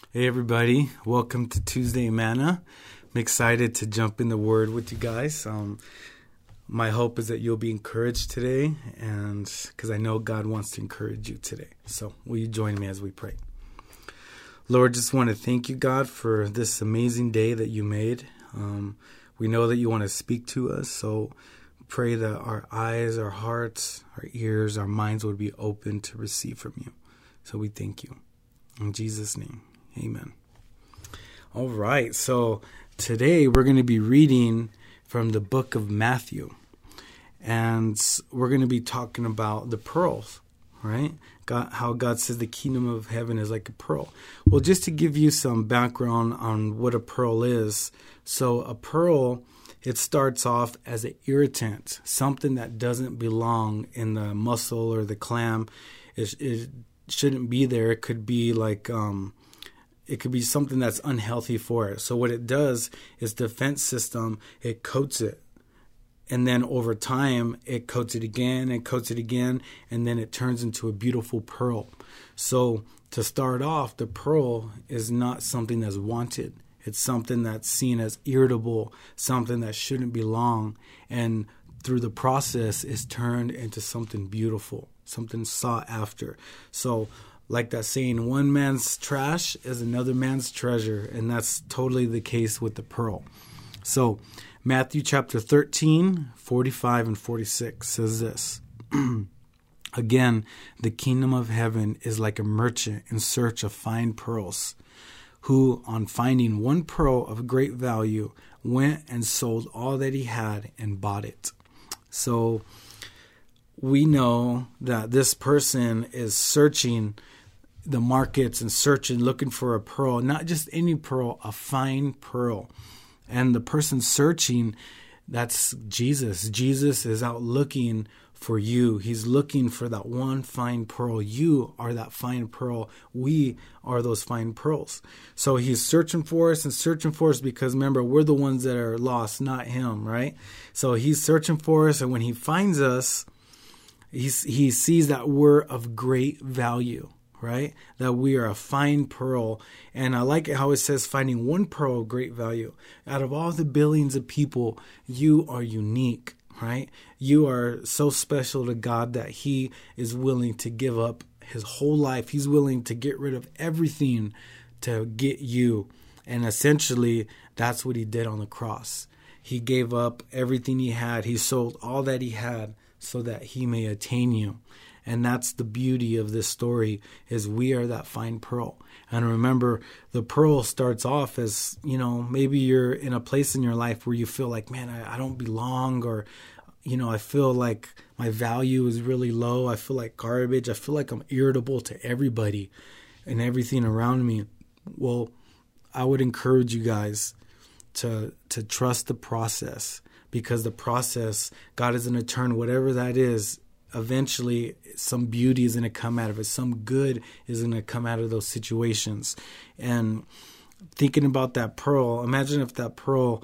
Hey everybody, welcome to Tuesday Manna. I'm excited to jump in the Word with you guys. My hope is that you'll be encouraged today, and because I know God wants to encourage you today. So will you join me as we pray? Lord, just want to thank you, God, for this amazing day that you made. We know that you want to speak to us, so pray that our eyes, our hearts, our ears, our minds would be open to receive from you. So we thank you. In Jesus' name. Amen. All right, so today we're going to be reading from the book of Matthew, and we're going to be talking about the pearls, right? How God says the kingdom of heaven is like a pearl. Well, just to give you some background on what a pearl is, so a pearl, it starts off as an irritant, something that doesn't belong in the mussel or the clam. It shouldn't be there. It could be like it could be something that's unhealthy for it. So what it does is defense system, it coats it. And then over time, it coats it again and coats it again. And then it turns into a beautiful pearl. So to start off, the pearl is not something that's wanted. It's something that's seen as irritable, something that shouldn't belong. And through the process, is turned into something beautiful, something sought after. So like that saying, one man's trash is another man's treasure. And that's totally the case with the pearl. So Matthew chapter 13, 45 and 46 says this. Again, the kingdom of heaven is like a merchant in search of fine pearls, who, on finding one pearl of great value, went and sold all that he had and bought it. So we know that this person is searching the markets and looking for a pearl, not just any pearl, a fine pearl. And the person searching, that's Jesus. Jesus is out looking for you. He's looking for that one fine pearl. You are that fine pearl. We are those fine pearls. So he's searching for us because remember, we're the ones that are lost, not him, right? So he's searching for us, and when he finds us, he sees that we're of great value, right? That we are a fine pearl. And I like it how it says finding one pearl of great value. Out of all the billions of people, you are unique, right? You are so special to God that he is willing to give up his whole life. He's willing to get rid of everything to get you. And essentially, that's what he did on the cross. He gave up everything he had. He sold all that he had so that he may attain you. And that's the beauty of this story, is we are that fine pearl. And remember, the pearl starts off as, maybe you're in a place in your life where you feel like, man, I don't belong, or, I feel like my value is really low. I feel like garbage. I feel like I'm irritable to everybody and everything around me. Well, I would encourage you guys to trust the process, because the process, God is going to turn whatever that is. Eventually, some beauty is going to come out of it. Some good is going to come out of those situations. And thinking about that pearl, imagine if that pearl,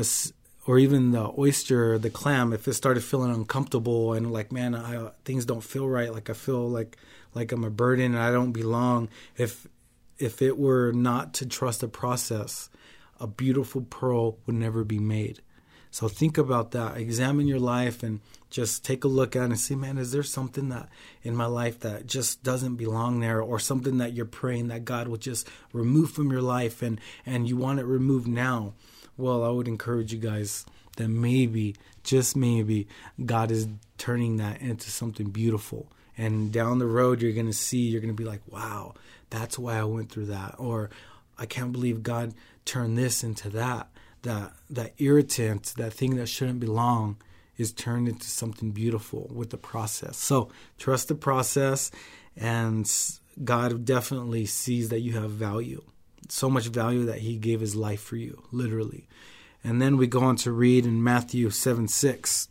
or even the oyster, the clam, if it started feeling uncomfortable and like, man, things don't feel right. Like I feel like I'm a burden and I don't belong. If it were not to trust the process, a beautiful pearl would never be made. So think about that. Examine your life and just take a look at it and see, man, is there something that in my life that just doesn't belong there, or something that you're praying that God will just remove from your life and you want it removed now? Well, I would encourage you guys that maybe, just maybe, God is turning that into something beautiful. And down the road, you're going to be like, wow, that's why I went through that. Or I can't believe God turned this into that. That irritant, that thing that shouldn't belong, is turned into something beautiful with the process. So trust the process, and God definitely sees that you have value. So much value that he gave his life for you, literally. And then we go on to read in Matthew 7:6.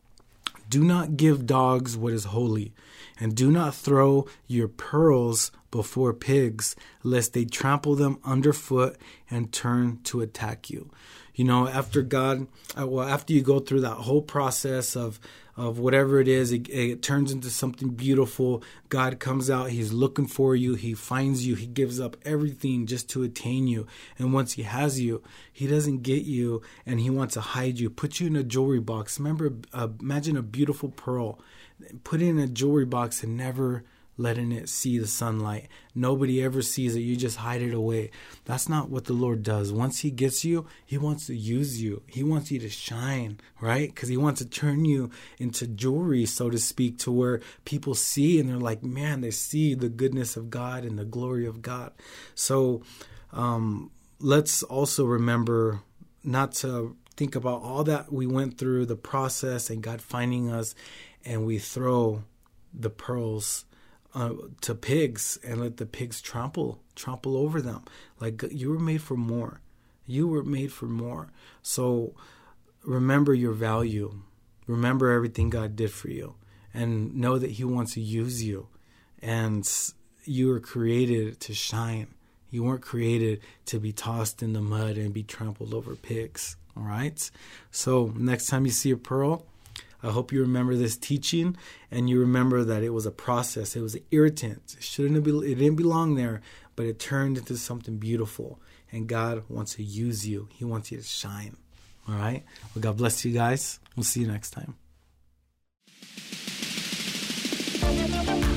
Do not give dogs what is holy, and do not throw your pearls before pigs, lest they trample them underfoot and turn to attack you. After you go through that whole process of whatever it is, it turns into something beautiful. God comes out, he's looking for you, he finds you, he gives up everything just to attain you. And once he has you, he doesn't get you and he wants to hide you, put you in a jewelry box. Imagine a beautiful pearl, put it in a jewelry box and never letting it see the sunlight. Nobody ever sees it. You just hide it away. That's not what the Lord does. Once he gets you, he wants to use you. He wants you to shine, right? Because he wants to turn you into jewelry, so to speak, to where people see and they're like, man, they see the goodness of God and the glory of God. So let's also remember not to think about all that we went through, the process and God finding us, and we throw the pearls to pigs and let the pigs trample over them. Like, you were made for more. You were made for more. So remember your value. Remember everything God did for you, and know that he wants to use you. And you were created to shine. You weren't created to be tossed in the mud and be trampled over pigs. All right. So next time you see a pearl, I hope you remember this teaching and you remember that it was a process. It was an irritant. It didn't belong there, but it turned into something beautiful. And God wants to use you. He wants you to shine. All right. Well, God bless you guys. We'll see you next time.